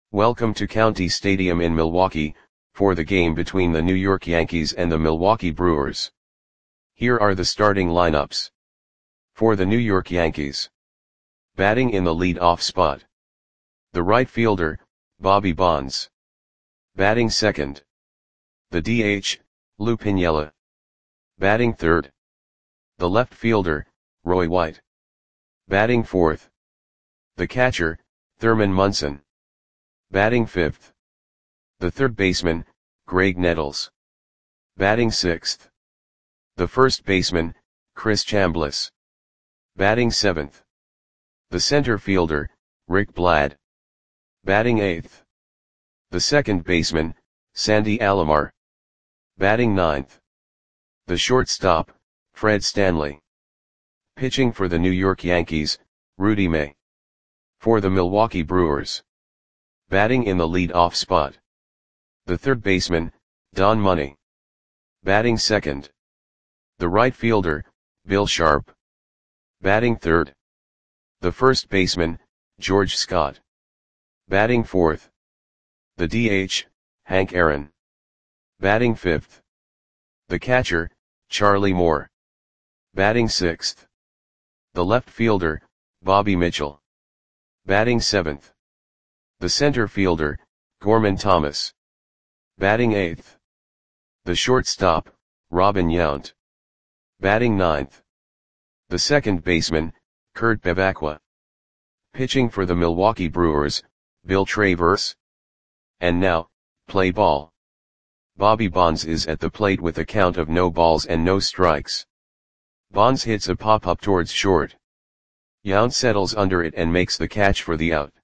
Welcome to County Stadium in Milwaukee, for the game between the New York Yankees and the Milwaukee Brewers. Here are the starting lineups. For the New York Yankees. Batting in the lead-off spot. The right fielder, Bobby Bonds. Batting second. The DH, Lou Piniella. Batting third. The left fielder, Roy White. Batting fourth. The catcher, Thurman Munson. Batting fifth. The third baseman, Graig Nettles. Batting sixth. The first baseman, Chris Chambliss. Batting seventh. The center fielder, Rick Blad. Batting eighth. The second baseman, Sandy Alomar. Batting ninth. The shortstop, Fred Stanley. Pitching for the New York Yankees, Rudy May. For the Milwaukee Brewers. Batting in the lead-off spot. The third baseman, Don Money. Batting second. The right fielder, Bill Sharp. Batting third. The first baseman, George Scott. Batting fourth. The DH, Hank Aaron. Batting fifth. The catcher, Charlie Moore. Batting sixth. The left fielder, Bobby Mitchell. Batting seventh. The center fielder, Gorman Thomas. Batting eighth. The shortstop, Robin Yount. Batting ninth. The second baseman, Kurt Bevacqua. Pitching for the Milwaukee Brewers, Bill Travers. And now, play ball. Bobby Bonds is at the plate with a count of no balls and no strikes. Bonds hits a pop-up towards short. Yount settles under it and makes the catch for the out.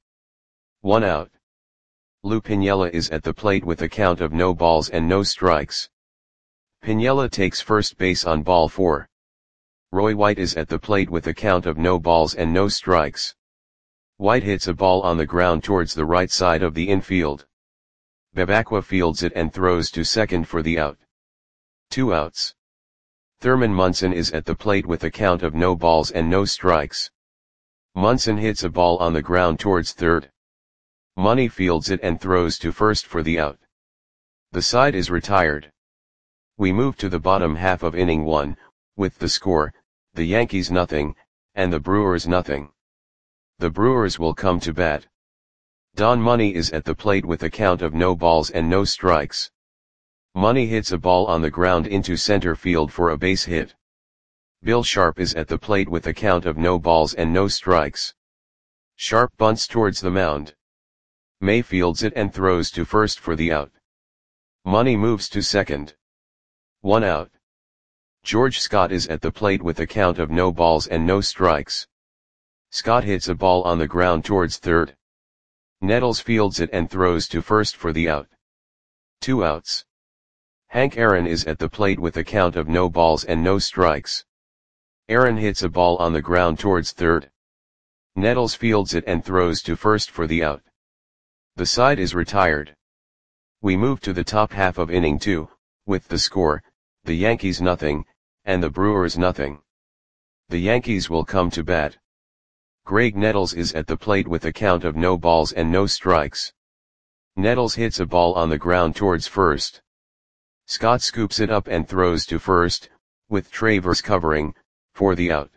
1 out. Lou Piniella is at the plate with a count of no balls and no strikes. Piniella takes first base on ball 4. Roy White is at the plate with a count of no balls and no strikes. White hits a ball on the ground towards the right side of the infield. Bevacqua fields it and throws to second for the out. 2 outs. Thurman Munson is at the plate with a count of no balls and no strikes. Munson hits a ball on the ground towards third. Money fields it and throws to first for the out. The side is retired. We move to the bottom half of inning 1, with the score, the Yankees nothing, and the Brewers nothing. The Brewers will come to bat. Don Money is at the plate with a count of no balls and no strikes. Money hits a ball on the ground into center field for a base hit. Bill Sharp is at the plate with a count of no balls and no strikes. Sharp bunts towards the mound. May fields it and throws to first for the out. Money moves to second. 1 out. George Scott is at the plate with a count of no balls and no strikes. Scott hits a ball on the ground towards third. Nettles fields it and throws to first for the out. 2 outs. Hank Aaron is at the plate with a count of no balls and no strikes. Aaron hits a ball on the ground towards third. Nettles fields it and throws to first for the out. The side is retired. We move to the top half of inning 2, with the score, the Yankees nothing, and the Brewers nothing. The Yankees will come to bat. Graig Nettles is at the plate with a count of no balls and no strikes. Nettles hits a ball on the ground towards first. Scott scoops it up and throws to first, with Travers covering, for the out.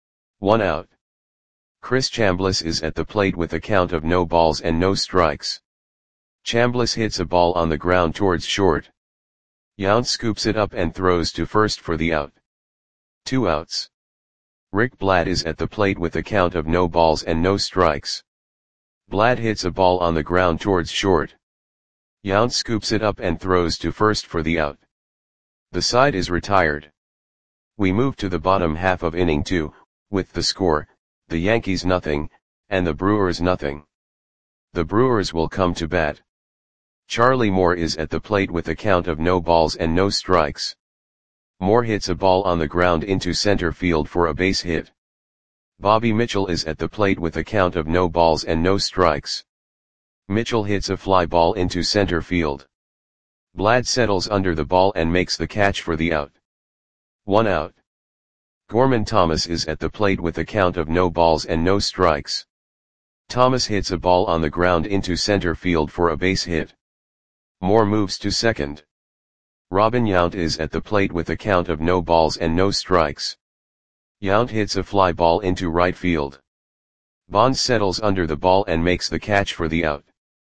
1 out. Chris Chambliss is at the plate with a count of no balls and no strikes. Chambliss hits a ball on the ground towards short. Yount scoops it up and throws to first for the out. 2 outs. Rick Blad is at the plate with a count of no balls and no strikes. Blad hits a ball on the ground towards short. Yount scoops it up and throws to first for the out. The side is retired. We move to the bottom half of inning 2, with the score, the Yankees nothing, and the Brewers nothing. The Brewers will come to bat. Charlie Moore is at the plate with a count of no balls and no strikes. Moore hits a ball on the ground into center field for a base hit. Bobby Mitchell is at the plate with a count of no balls and no strikes. Mitchell hits a fly ball into center field. Blad settles under the ball and makes the catch for the out. 1 out. Gorman Thomas is at the plate with a count of no balls and no strikes. Thomas hits a ball on the ground into center field for a base hit. Moore moves to second. Robin Yount is at the plate with a count of no balls and no strikes. Yount hits a fly ball into right field. Bonds settles under the ball and makes the catch for the out.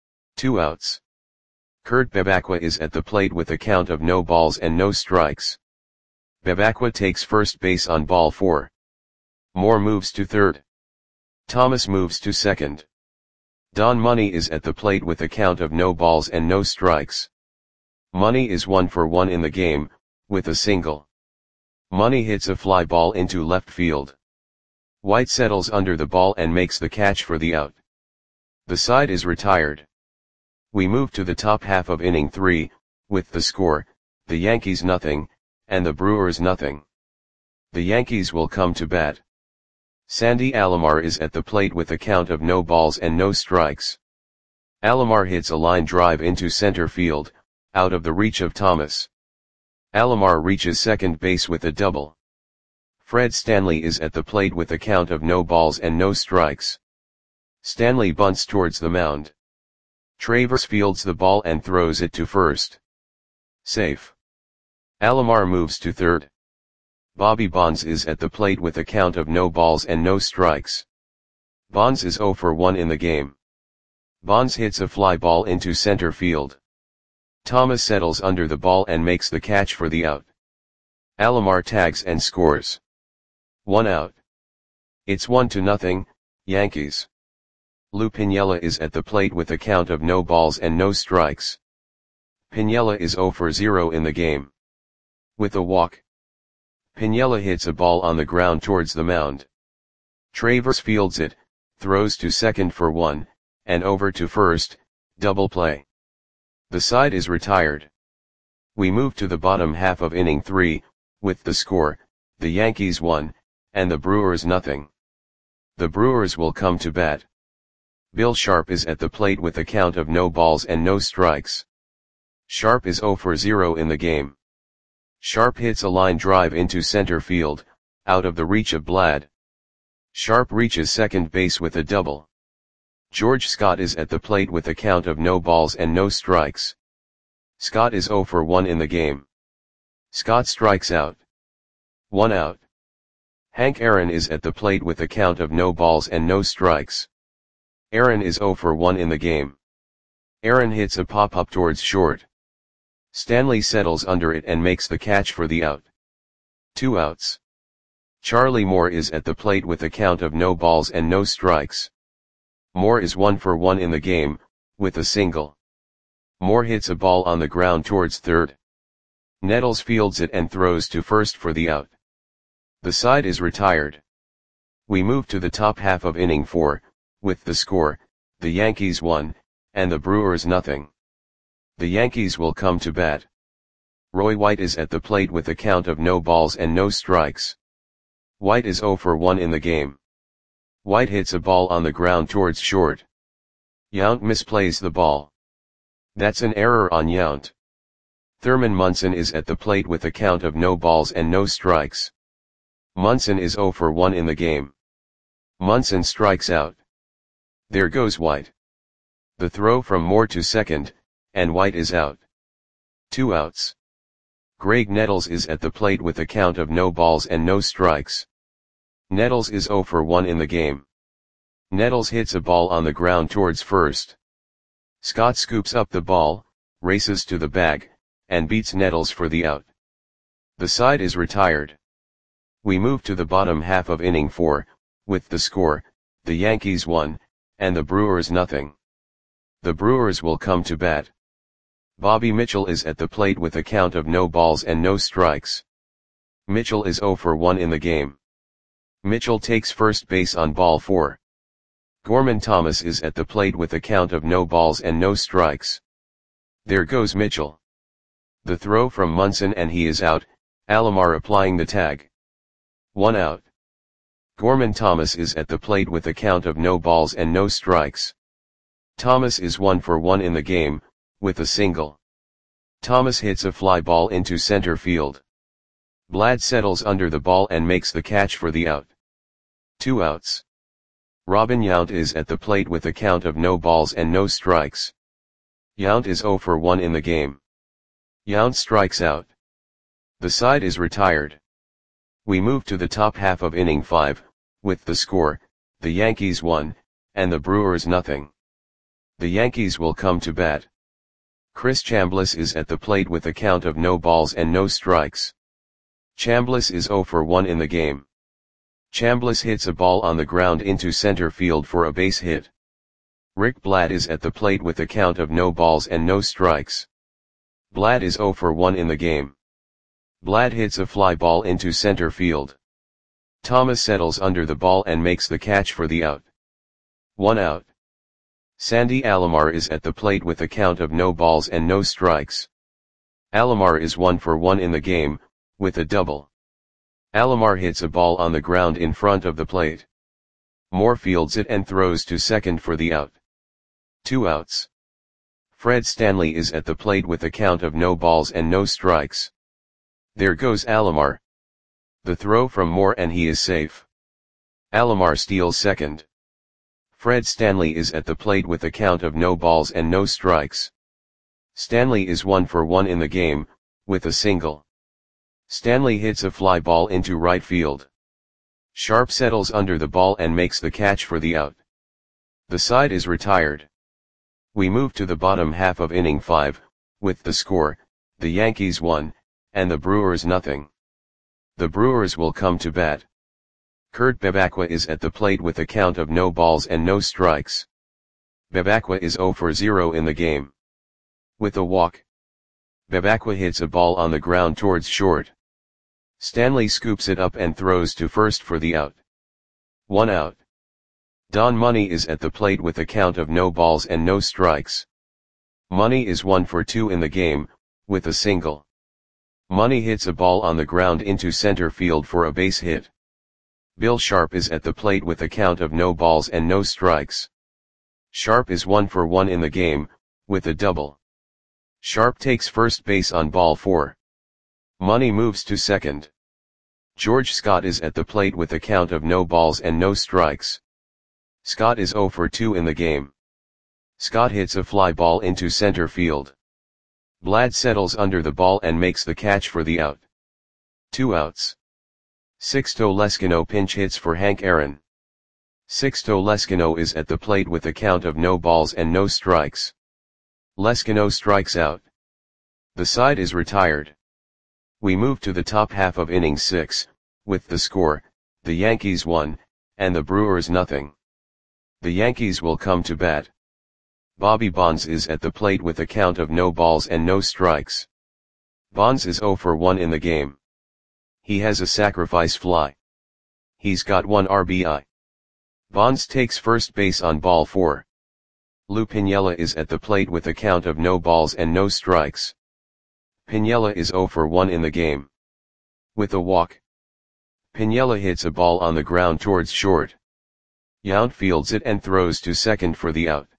2 outs. Kurt Bebacqua is at the plate with a count of no balls and no strikes. Bebacqua takes first base on ball 4. Moore moves to third. Thomas moves to second. Don Money is at the plate with a count of no balls and no strikes. Money is 1 for 1 in the game, with a single. Money hits a fly ball into left field. White settles under the ball and makes the catch for the out. The side is retired. We move to the top half of inning 3, with the score, the Yankees nothing, and the Brewers nothing. The Yankees will come to bat. Sandy Alomar is at the plate with a count of no balls and no strikes. Alomar hits a line drive into center field, out of the reach of Thomas. Alomar reaches second base with a double. Fred Stanley is at the plate with a count of no balls and no strikes. Stanley bunts towards the mound. Travers fields the ball and throws it to first. Safe. Alomar moves to third. Bobby Bonds is at the plate with a count of no balls and no strikes. Bonds is 0 for 1 in the game. Bonds hits a fly ball into center field. Thomas settles under the ball and makes the catch for the out. Alomar tags and scores. 1 out. It's 1-0, Yankees. Lou Piniella is at the plate with a count of no balls and no strikes. Piniella is 0 for 0 in the game. With a walk. Piniella hits a ball on the ground towards the mound. Travers fields it, throws to second for 1, and over to first, double play. The side is retired. We move to the bottom half of inning 3, with the score, the Yankees 1, and the Brewers nothing. The Brewers will come to bat. Bill Sharp is at the plate with a count of no balls and no strikes. Sharp is 0 for 0 in the game. Sharp hits a line drive into center field, out of the reach of Blad. Sharp reaches second base with a double. George Scott is at the plate with a count of no balls and no strikes. Scott is 0 for 1 in the game. Scott strikes out. 1 out. Hank Aaron is at the plate with a count of no balls and no strikes. Aaron is 0 for 1 in the game. Aaron hits a pop-up towards short. Stanley settles under it and makes the catch for the out. 2 outs. Charlie Moore is at the plate with a count of no balls and no strikes. Moore is 1 for 1 in the game, with a single. Moore hits a ball on the ground towards third. Nettles fields it and throws to first for the out. The side is retired. We move to the top half of inning 4, with the score, the Yankees 1, and the Brewers nothing. The Yankees will come to bat. Roy White is at the plate with a count of no balls and no strikes. White is 0 for 1 in the game. White hits a ball on the ground towards short. Yount misplays the ball. That's an error on Yount. Thurman Munson is at the plate with a count of no balls and no strikes. Munson is 0 for 1 in the game. Munson strikes out. There goes White. The throw from Moore to second, and White is out. 2 outs. Greg Nettles is at the plate with a count of no balls and no strikes. Nettles is 0 for 1 in the game. Nettles hits a ball on the ground towards first. Scott scoops up the ball, races to the bag, and beats Nettles for the out. The side is retired. We move to the bottom half of inning 4, with the score, the Yankees 1, and the Brewers nothing. The Brewers will come to bat. Bobby Mitchell is at the plate with a count of no balls and no strikes. Mitchell is 0 for 1 in the game. Mitchell takes first base on ball 4. Gorman Thomas is at the plate with a count of no balls and no strikes. There goes Mitchell. The throw from Munson and he is out, Alomar applying the tag. 1 out. Gorman Thomas is at the plate with a count of no balls and no strikes. Thomas is 1 for 1 in the game, with a single. Thomas hits a fly ball into center field. Blad settles under the ball and makes the catch for the out. 2 outs. Robin Yount is at the plate with a count of no balls and no strikes. Yount is 0 for 1 in the game. Yount strikes out. The side is retired. We move to the top half of inning 5, with the score, the Yankees 1, and the Brewers nothing. The Yankees will come to bat. Chris Chambliss is at the plate with a count of no balls and no strikes. Chambliss is 0 for 1 in the game. Chambliss hits a ball on the ground into center field for a base hit. Rick Blatt is at the plate with a count of no balls and no strikes. Blatt is 0 for 1 in the game. Blatt hits a fly ball into center field. Thomas settles under the ball and makes the catch for the out. 1 out. Sandy Alomar is at the plate with a count of no balls and no strikes. Alomar is 1 for 1 in the game, with a double. Alomar hits a ball on the ground in front of the plate. Moore fields it and throws to second for the out. 2 outs. Fred Stanley is at the plate with a count of no balls and no strikes. There goes Alomar. The throw from Moore and he is safe. Alomar steals second. Fred Stanley is at the plate with a count of no balls and no strikes. Stanley is 1 for 1 in the game, with a single. Stanley hits a fly ball into right field. Sharp settles under the ball and makes the catch for the out. The side is retired. We move to the bottom half of inning 5, with the score, the Yankees 1, and the Brewers nothing. The Brewers will come to bat. Kurt Bevacqua is at the plate with a count of no balls and no strikes. Bevacqua is 0 for 0 in the game. With a walk, Bevacqua hits a ball on the ground towards short. Stanley scoops it up and throws to first for the out. 1 out. Don Money is at the plate with a count of no balls and no strikes. Money is 1 for 2 in the game, with a single. Money hits a ball on the ground into center field for a base hit. Bill Sharp is at the plate with a count of no balls and no strikes. Sharp is 1 for 1 in the game, with a double. Sharp takes first base on ball 4. Money moves to second. George Scott is at the plate with a count of no balls and no strikes. Scott is 0 for 2 in the game. Scott hits a fly ball into center field. Blatt settles under the ball and makes the catch for the out. 2 outs. Sixto Leskino pinch hits for Hank Aaron. Sixto Leskino is at the plate with a count of no balls and no strikes. Leskino strikes out. The side is retired. We move to the top half of inning 6, with the score, the Yankees 1, and the Brewers nothing. The Yankees will come to bat. Bobby Bonds is at the plate with a count of no balls and no strikes. Bonds is 0 for 1 in the game. He has a sacrifice fly. He's got 1 RBI. Bonds takes first base on ball 4. Lou Piniella is at the plate with a count of no balls and no strikes. Piniella is 0 for 1 in the game. With a walk, Piniella hits a ball on the ground towards short. Yount fields it and throws to second for the out.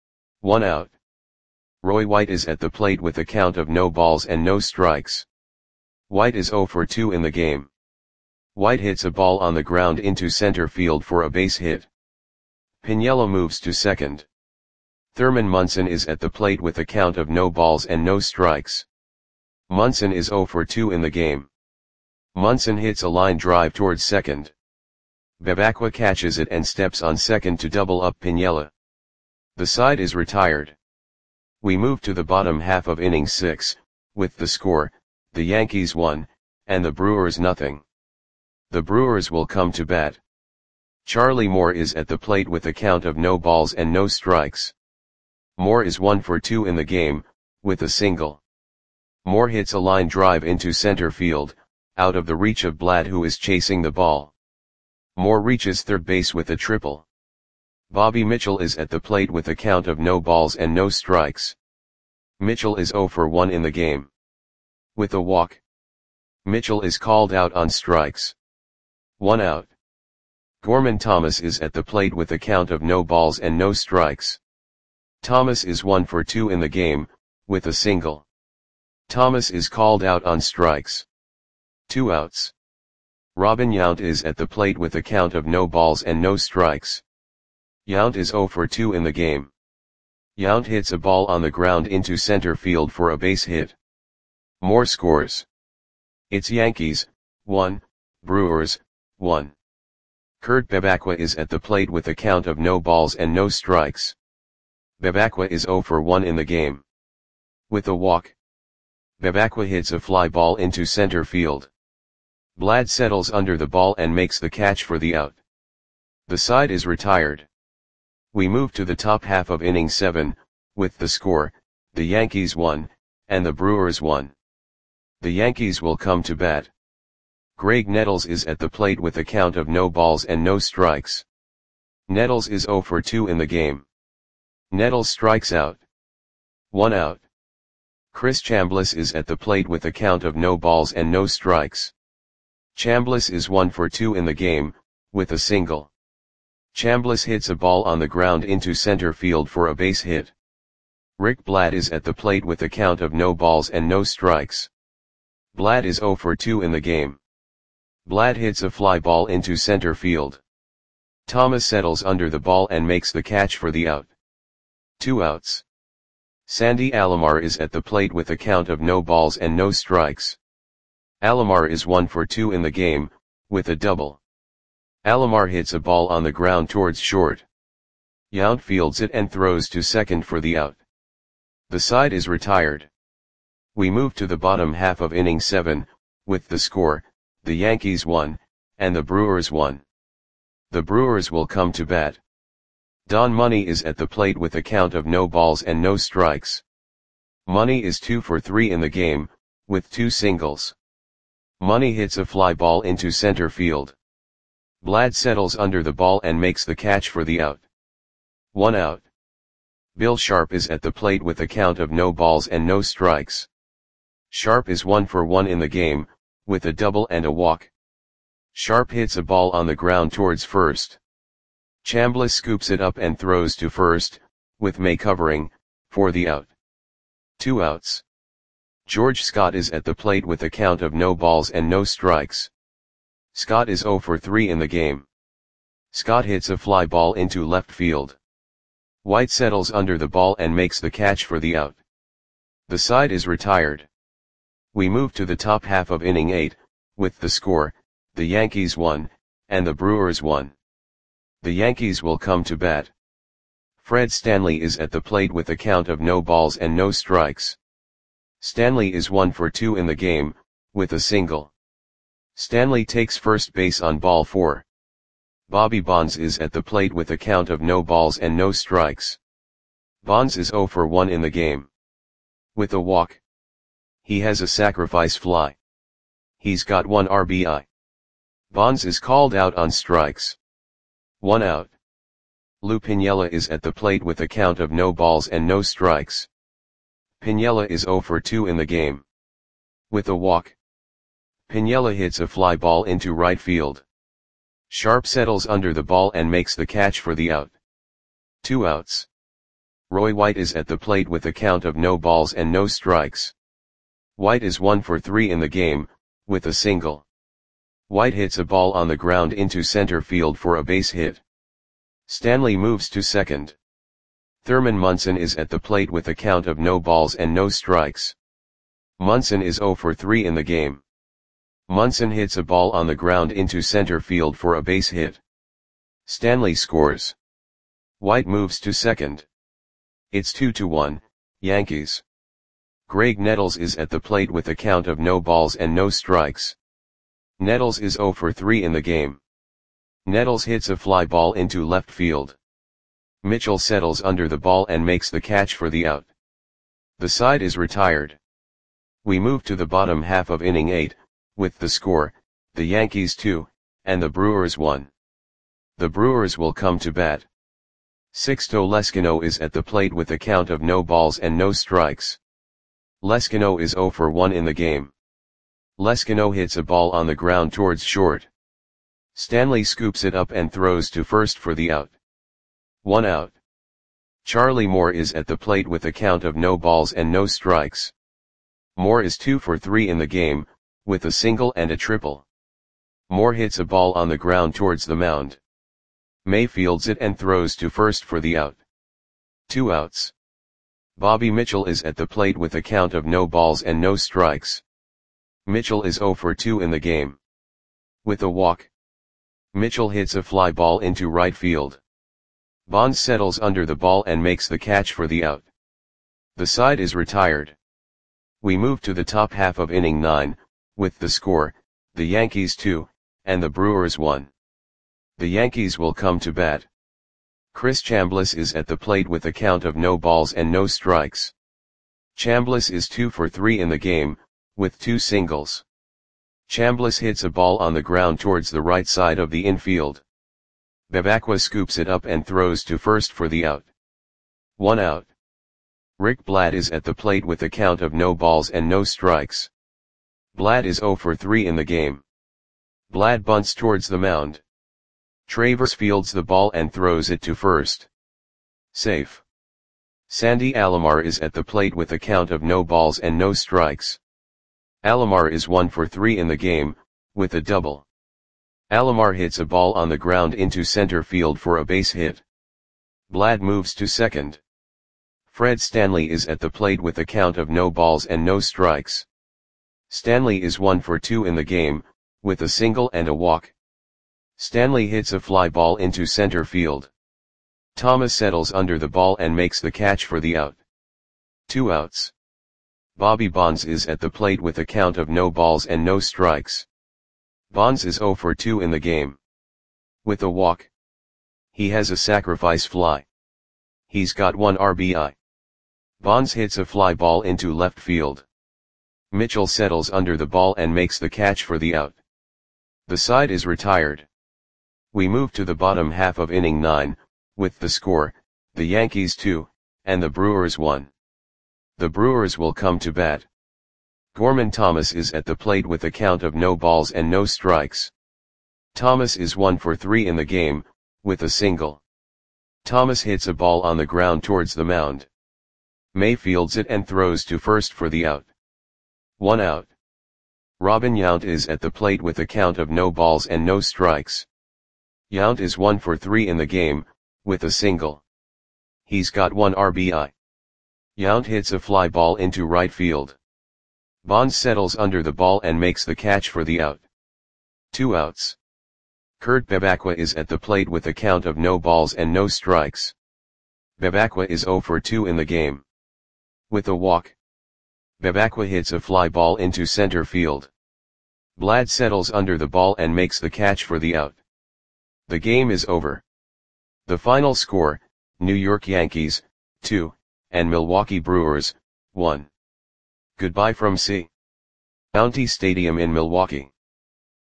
1 out. Roy White is at the plate with a count of no balls and no strikes. White is 0 for 2 in the game. White hits a ball on the ground into center field for a base hit. Piniella moves to second. Thurman Munson is at the plate with a count of no balls and no strikes. Munson is 0 for 2 in the game. Munson hits a line drive towards second. Bevacqua catches it and steps on second to double up Piniella. The side is retired. We move to the bottom half of inning 6, with the score, the Yankees 1, and the Brewers nothing. The Brewers will come to bat. Charlie Moore is at the plate with a count of no balls and no strikes. Moore is 1 for 2 in the game, with a single. Moore hits a line drive into center field, out of the reach of Blatt who is chasing the ball. Moore reaches third base with a triple. Bobby Mitchell is at the plate with a count of no balls and no strikes. Mitchell is 0 for 1 in the game. With a walk, Mitchell is called out on strikes. 1 out. Gorman Thomas is at the plate with a count of no balls and no strikes. Thomas is 1 for 2 in the game, with a single. Thomas is called out on strikes. 2 outs. Robin Yount is at the plate with a count of no balls and no strikes. Yount is 0 for 2 in the game. Yount hits a ball on the ground into center field for a base hit. More scores. It's Yankees, 1, Brewers, 1. Kurt Bebacqua is at the plate with a count of no balls and no strikes. Bebacqua is 0 for 1 in the game. With a walk, Bebacqua hits a fly ball into center field. Blad settles under the ball and makes the catch for the out. The side is retired. We move to the top half of inning 7, with the score, the Yankees 1, and the Brewers 1. The Yankees will come to bat. Greg Nettles is at the plate with a count of no balls and no strikes. Nettles is 0 for 2 in the game. Nettles strikes out. 1 out. Chris Chambliss is at the plate with a count of no balls and no strikes. Chambliss is 1 for 2 in the game, with a single. Chambliss hits a ball on the ground into center field for a base hit. Rick Blad is at the plate with a count of no balls and no strikes. Blad is 0 for 2 in the game. Blad hits a fly ball into center field. Thomas settles under the ball and makes the catch for the out. 2 outs. Sandy Alomar is at the plate with a count of no balls and no strikes. Alomar is 1 for 2 in the game, with a double. Alomar hits a ball on the ground towards short. Yount fields it and throws to second for the out. The side is retired. We move to the bottom half of inning 7, with the score, the Yankees 1, and the Brewers 1. The Brewers will come to bat. Don Money is at the plate with a count of no balls and no strikes. Money is 2 for 3 in the game, with 2 singles. Money hits a fly ball into center field. Blad settles under the ball and makes the catch for the out. 1 out. Bill Sharp is at the plate with a count of no balls and no strikes. Sharp is 1 for 1 in the game, with a double and a walk. Sharp hits a ball on the ground towards first. Chambliss scoops it up and throws to first, with May covering, for the out. 2 outs. George Scott is at the plate with a count of no balls and no strikes. Scott is 0 for 3 in the game. Scott hits a fly ball into left field. White settles under the ball and makes the catch for the out. The side is retired. We move to the top half of inning 8, with the score, the Yankees 1, and the Brewers 1. The Yankees will come to bat. Fred Stanley is at the plate with a count of no balls and no strikes. Stanley is 1 for 2 in the game, with a single. Stanley takes first base on ball 4. Bobby Bonds is at the plate with a count of no balls and no strikes. Bonds is 0 for 1 in the game. With a walk. He has a sacrifice fly. He's got 1 RBI. Bonds is called out on strikes. 1 out. Lou Piniella is at the plate with a count of no balls and no strikes. Piniella is 0 for 2 in the game. With a walk. Piniella hits a fly ball into right field. Sharp settles under the ball and makes the catch for the out. 2 outs. Roy White is at the plate with a count of no balls and no strikes. White is 1 for 3 in the game, with a single. White hits a ball on the ground into center field for a base hit. Stanley moves to second. Thurman Munson is at the plate with a count of no balls and no strikes. Munson is 0 for 3 in the game. Munson hits a ball on the ground into center field for a base hit. Stanley scores. White moves to second. It's 2-1, Yankees. Greg Nettles is at the plate with a count of no balls and no strikes. Nettles is 0 for 3 in the game. Nettles hits a fly ball into left field. Mitchell settles under the ball and makes the catch for the out. The side is retired. We move to the bottom half of inning 8, with the score, the Yankees 2, and the Brewers 1. The Brewers will come to bat. Sixto Leskino is at the plate with a count of no balls and no strikes. Leskino is 0 for 1 in the game. Leskino hits a ball on the ground towards short. Stanley scoops it up and throws to first for the out. 1 out. Charlie Moore is at the plate with a count of no balls and no strikes. Moore is 2 for 3 in the game, with a single and a triple. Moore hits a ball on the ground towards the mound. May fields it and throws to first for the out. 2 outs. Bobby Mitchell is at the plate with a count of no balls and no strikes. Mitchell is 0 for 2 in the game. With a walk, Mitchell hits a fly ball into right field. Bonds settles under the ball and makes the catch for the out. The side is retired. We move to the top half of inning 9, with the score, the Yankees 2, and the Brewers 1. The Yankees will come to bat. Chris Chambliss is at the plate with a count of no balls and no strikes. Chambliss is 2 for 3 in the game, with 2 singles. Chambliss hits a ball on the ground towards the right side of the infield. Bevacqua scoops it up and throws to first for the out. 1 out. Rick Blatt is at the plate with a count of no balls and no strikes. Blatt is 0 for 3 in the game. Blatt bunts towards the mound. Travers fields the ball and throws it to first. Safe. Sandy Alomar is at the plate with a count of no balls and no strikes. Alomar is 1 for 3 in the game, with a double. Alomar hits a ball on the ground into center field for a base hit. Blatt moves to second. Fred Stanley is at the plate with a count of no balls and no strikes. Stanley is 1 for 2 in the game, with a single and a walk. Stanley hits a fly ball into center field. Thomas settles under the ball and makes the catch for the out. 2 outs. Bobby Bonds is at the plate with a count of no balls and no strikes. Bonds is 0 for 2 in the game. With a walk, he has a sacrifice fly. He's got 1 RBI. Bonds hits a fly ball into left field. Mitchell settles under the ball and makes the catch for the out. The side is retired. We move to the bottom half of inning 9, with the score, the Yankees 2, and the Brewers 1. The Brewers will come to bat. Gorman Thomas is at the plate with a count of no balls and no strikes. Thomas is 1 for 3 in the game, with a single. Thomas hits a ball on the ground towards the mound. May fields it and throws to first for the out. 1 out. Robin Yount is at the plate with a count of no balls and no strikes. Yount is 1 for 3 in the game, with a single. He's got 1 RBI. Yount hits a fly ball into right field. Bonds settles under the ball and makes the catch for the out. 2 outs. Kurt Bevacqua is at the plate with a count of no balls and no strikes. Bevacqua is 0 for 2 in the game. With a walk, Bevacqua hits a fly ball into center field. Blatt settles under the ball and makes the catch for the out. The game is over. The final score, New York Yankees, 2, and Milwaukee Brewers, 1. Goodbye from C. Bounty Stadium in Milwaukee.